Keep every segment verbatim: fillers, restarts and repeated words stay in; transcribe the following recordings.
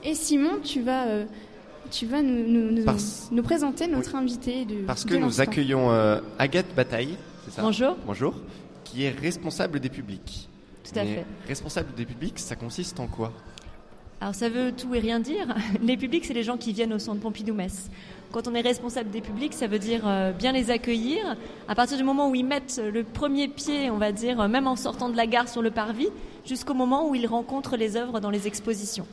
Et Simon, tu vas, euh, tu vas nous, nous, nous, Parce... nous présenter notre oui. invité de Parce que de nous l'instant. accueillons euh, Agathe Bataille, c'est ça ? Bonjour. Bonjour. Qui est responsable des publics. Tout à Mais fait. Responsable des publics, ça consiste en quoi ? Alors ça veut tout et rien dire. Les publics, c'est les gens qui viennent au centre Pompidou-Metz. Quand on est responsable des publics, ça veut dire euh, bien les accueillir. À partir du moment où ils mettent le premier pied, on va dire, même en sortant de la gare sur le parvis, jusqu'au moment où ils rencontrent les œuvres dans les expositions.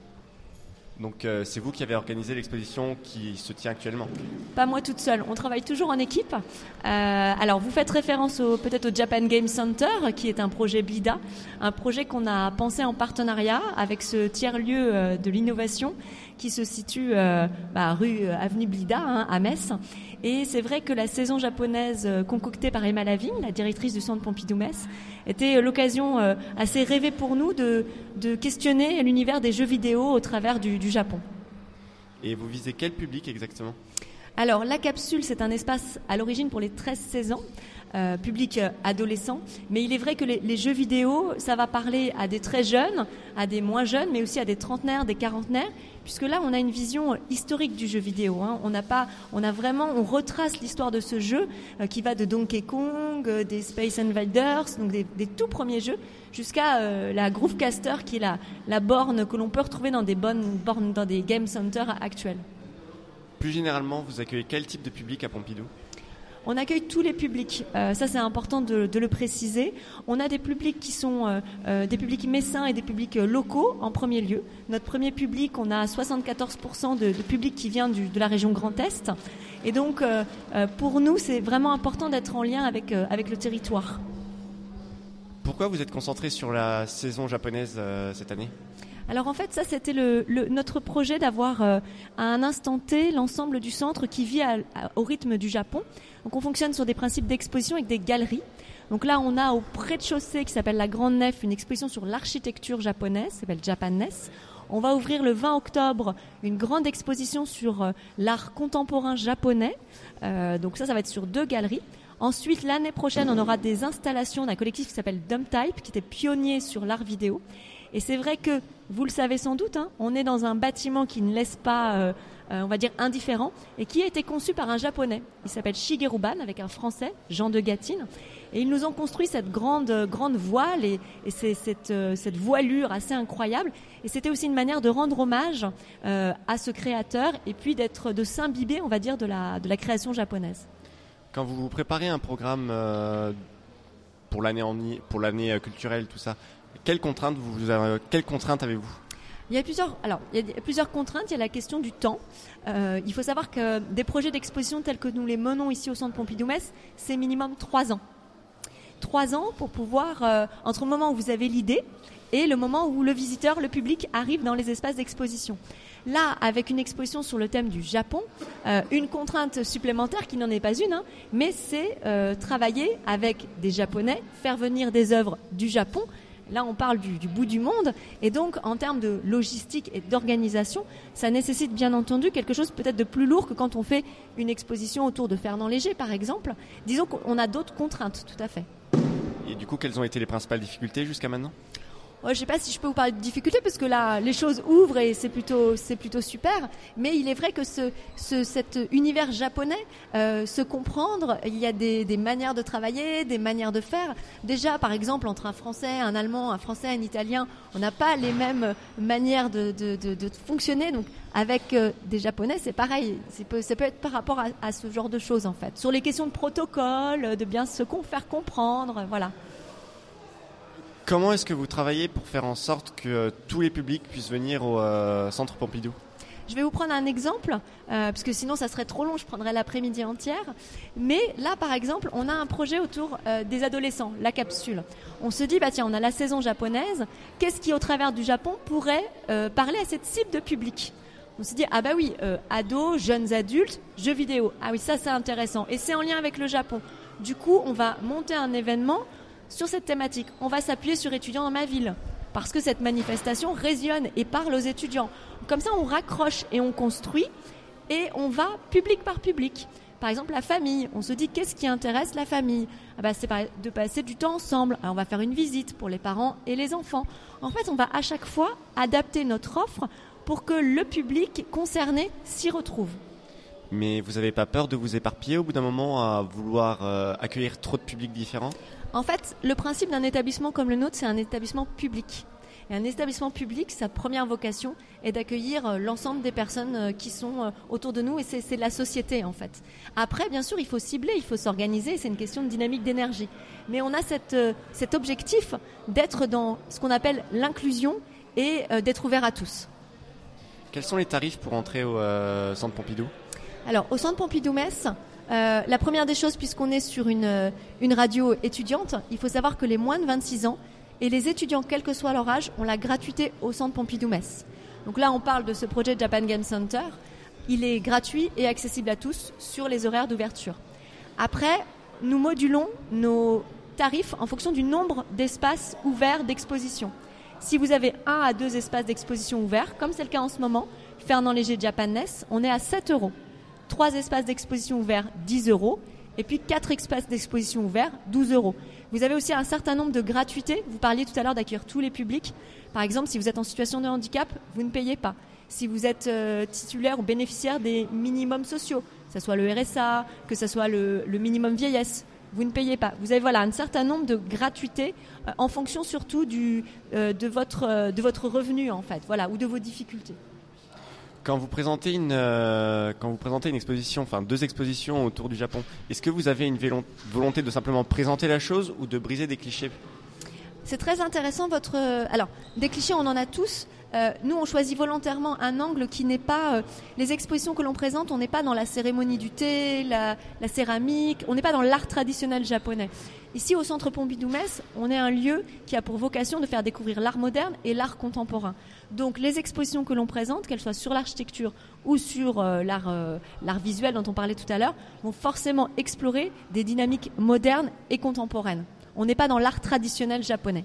Donc euh, c'est vous qui avez organisé l'exposition qui se tient actuellement ? Pas moi toute seule, on travaille toujours en équipe. Euh, alors vous faites référence au, peut-être au Japan Game Center, qui est un projet BLIDA, un projet qu'on a pensé en partenariat avec ce tiers-lieu euh, de l'innovation qui se situe euh, bah, rue euh, avenue BLIDA hein, à Metz. Et c'est vrai que la saison japonaise euh, concoctée par Emma Lavigne, la directrice du centre Pompidou-Metz, était l'occasion euh, assez rêvée pour nous de, de questionner l'univers des jeux vidéo au travers du, du Japon. Et vous visez quel public exactement ? Alors, la capsule, c'est un espace à l'origine pour les treize seize ans, euh, public euh, adolescent. Mais il est vrai que les, les jeux vidéo, ça va parler à des très jeunes, à des moins jeunes, mais aussi à des trentenaires, des quarantenaires, puisque là, on a une vision historique du jeu vidéo. Hein. On n'a pas, on a vraiment, on retrace l'histoire de ce jeu euh, qui va de Donkey Kong, euh, des Space Invaders, donc des, des tout premiers jeux, jusqu'à euh, la Groovecaster, qui est la, la borne que l'on peut retrouver dans des bonnes bornes, dans des game centers actuels. Plus généralement, vous accueillez quel type de public à Pompidou ? On accueille tous les publics, euh, ça c'est important de, de le préciser. On a des publics qui sont euh, euh, des publics messins et des publics euh, locaux en premier lieu. Notre premier public, on a soixante-quatorze pour cent de, de public qui vient du, de la région Grand Est. Et donc euh, euh, pour nous, c'est vraiment important d'être en lien avec, euh, avec le territoire. Pourquoi vous êtes concentré sur la saison japonaise euh, cette année ? Alors en fait, ça c'était le, le, notre projet d'avoir euh, à un instant T l'ensemble du centre qui vit à, à, au rythme du Japon. Donc on fonctionne sur des principes d'exposition avec des galeries. Donc là on a au rez-de-chaussée qui s'appelle la Grande Nef une exposition sur l'architecture japonaise, ça s'appelle Japanness. On va ouvrir le vingt octobre une grande exposition sur euh, l'art contemporain japonais. Euh, donc ça, ça va être sur deux galeries. Ensuite, l'année prochaine, on aura des installations d'un collectif qui s'appelle Dumptype, qui était pionnier sur l'art vidéo. Et c'est vrai que, vous le savez sans doute, hein, on est dans un bâtiment qui ne laisse pas, euh, euh, on va dire, indifférent, et qui a été conçu par un Japonais. Il s'appelle Shigeru Ban, avec un Français, Jean de Gatine. Et ils nous ont construit cette grande, grande voile et, et c'est, cette, euh, cette voilure assez incroyable. Et c'était aussi une manière de rendre hommage euh, à ce créateur et puis d'être, de s'imbiber, on va dire, de la, de la création japonaise. Quand vous vous préparez un programme euh, pour l'année, en, pour l'année culturelle, tout ça, quelles contraintes, vous, euh, quelles contraintes avez-vous ? Il y a plusieurs, alors, il y a plusieurs contraintes. Il y a la question du temps. Euh, il faut savoir que des projets d'exposition tels que nous les menons ici au centre Pompidou-Metz, c'est minimum trois ans. Trois ans pour pouvoir, euh, entre le moment où vous avez l'idée et le moment où le visiteur, le public, arrive dans les espaces d'exposition. Là, avec une exposition sur le thème du Japon, euh, une contrainte supplémentaire qui n'en est pas une, hein, mais c'est euh, travailler avec des Japonais, faire venir des œuvres du Japon. Là, on parle du, du bout du monde. Et donc, en termes de logistique et d'organisation, ça nécessite bien entendu quelque chose peut-être de plus lourd que quand on fait une exposition autour de Fernand Léger, par exemple. Disons qu'on a d'autres contraintes, tout à fait. Et du coup, quelles ont été les principales difficultés jusqu'à maintenant ? Oh, je ne sais pas si je peux vous parler de difficultés parce que là, les choses ouvrent et c'est plutôt, c'est plutôt super. Mais il est vrai que ce, ce, cet univers japonais, euh, se comprendre, il y a des, des manières de travailler, des manières de faire. Déjà, par exemple, entre un Français, un Allemand, un Français, un Italien, on n'a pas les mêmes manières de, de, de, de fonctionner. Donc, avec euh, des Japonais, c'est pareil. C'est, ça peut être par rapport à, à ce genre de choses, en fait. Sur les questions de protocole, de bien se faire comprendre, voilà. Comment est-ce que vous travaillez pour faire en sorte que euh, tous les publics puissent venir au euh, centre Pompidou ? Je vais vous prendre un exemple, euh, parce que sinon ça serait trop long, je prendrais l'après-midi entière. Mais là, par exemple, on a un projet autour euh, des adolescents, la capsule. On se dit, bah tiens, on a la saison japonaise, qu'est-ce qui, au travers du Japon, pourrait euh, parler à cette cible de public ? On se dit, ah bah oui, euh, ados, jeunes adultes, jeux vidéo. Ah oui, ça c'est intéressant. Et c'est en lien avec le Japon. Du coup, on va monter un événement sur cette thématique. On va s'appuyer sur étudiants dans ma ville parce que cette manifestation résonne et parle aux étudiants. Comme ça, on raccroche et on construit et on va public par public. Par exemple, la famille. On se dit qu'est-ce qui intéresse la famille ? Ah bah, c'est de passer du temps ensemble. Alors, on va faire une visite pour les parents et les enfants. En fait, on va à chaque fois adapter notre offre pour que le public concerné s'y retrouve. Mais vous n'avez pas peur de vous éparpiller au bout d'un moment à vouloir euh, accueillir trop de publics différents ? En fait, le principe d'un établissement comme le nôtre, c'est un établissement public. Et un établissement public, sa première vocation est d'accueillir euh, l'ensemble des personnes euh, qui sont euh, autour de nous, et c'est, c'est la société en fait. Après, bien sûr, il faut cibler, il faut s'organiser, c'est une question de dynamique d'énergie. Mais on a cette, euh, cet objectif d'être dans ce qu'on appelle l'inclusion et euh, d'être ouvert à tous. Quels sont les tarifs pour entrer au euh, Centre Pompidou ? Alors, au Centre Pompidou-Metz, euh, la première des choses, puisqu'on est sur une, euh, une radio étudiante, il faut savoir que les moins de vingt-six ans et les étudiants, quel que soit leur âge, ont la gratuité au Centre Pompidou-Metz. Donc là, on parle de ce projet Japan Game Center. Il est gratuit et accessible à tous sur les horaires d'ouverture. Après, nous modulons nos tarifs en fonction du nombre d'espaces ouverts d'exposition. Si vous avez un à deux espaces d'exposition ouverts, comme c'est le cas en ce moment, Fernand Léger Japanese, on est à sept euros. Trois espaces d'exposition ouverts, dix euros. Et puis quatre espaces d'exposition ouverts, douze euros. Vous avez aussi un certain nombre de gratuités. Vous parliez tout à l'heure d'accueillir tous les publics. Par exemple, si vous êtes en situation de handicap, vous ne payez pas. Si vous êtes euh, titulaire ou bénéficiaire des minimums sociaux, que ce soit le R S A, que ce soit le, le minimum vieillesse, vous ne payez pas. Vous avez voilà, un certain nombre de gratuités euh, en fonction surtout du, euh, de, votre, euh, de votre revenu en fait, voilà, ou de vos difficultés. Quand vous présentez une, euh, quand vous présentez une exposition, enfin deux expositions autour du Japon, est-ce que vous avez une volonté de simplement présenter la chose ou de briser des clichés ? C'est très intéressant votre. Alors, des clichés, on en a tous. Euh, nous, on choisit volontairement un angle qui n'est pas. Euh, les expositions que l'on présente, on n'est pas dans la cérémonie du thé, la, la céramique, on n'est pas dans l'art traditionnel japonais. Ici, au Centre Pompidou-Metz, on est un lieu qui a pour vocation de faire découvrir l'art moderne et l'art contemporain. Donc, les expositions que l'on présente, qu'elles soient sur l'architecture ou sur euh, l'art, euh, l'art visuel dont on parlait tout à l'heure, vont forcément explorer des dynamiques modernes et contemporaines. On n'est pas dans l'art traditionnel japonais.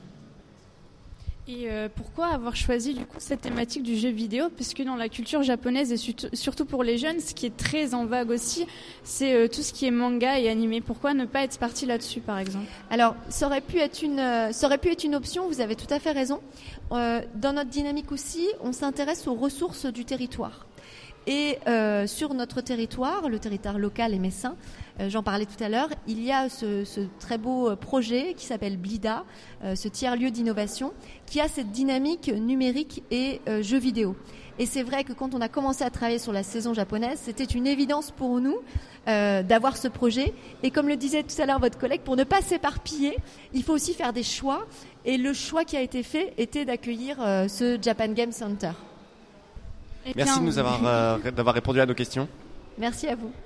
Et euh, pourquoi avoir choisi du coup cette thématique du jeu vidéo ? Puisque dans la culture japonaise et surtout, surtout pour les jeunes, ce qui est très en vogue aussi, c'est euh, tout ce qui est manga et animé. Pourquoi ne pas être parti là-dessus, par exemple ? Alors, ça aurait pu être une, euh, ça aurait pu être une option. Vous avez tout à fait raison. Euh, dans notre dynamique aussi, on s'intéresse aux ressources du territoire. Et euh, sur notre territoire, le territoire local et messin, euh, j'en parlais tout à l'heure, il y a ce, ce très beau projet qui s'appelle Blida, euh, ce tiers-lieu d'innovation, qui a cette dynamique numérique et euh, jeux vidéo. Et c'est vrai que quand on a commencé à travailler sur la saison japonaise, c'était une évidence pour nous euh, d'avoir ce projet. Et comme le disait tout à l'heure votre collègue, pour ne pas s'éparpiller, il faut aussi faire des choix. Et le choix qui a été fait était d'accueillir euh, ce Japan Game Center. Merci de nous avoir, euh, d'avoir répondu à nos questions. Merci à vous.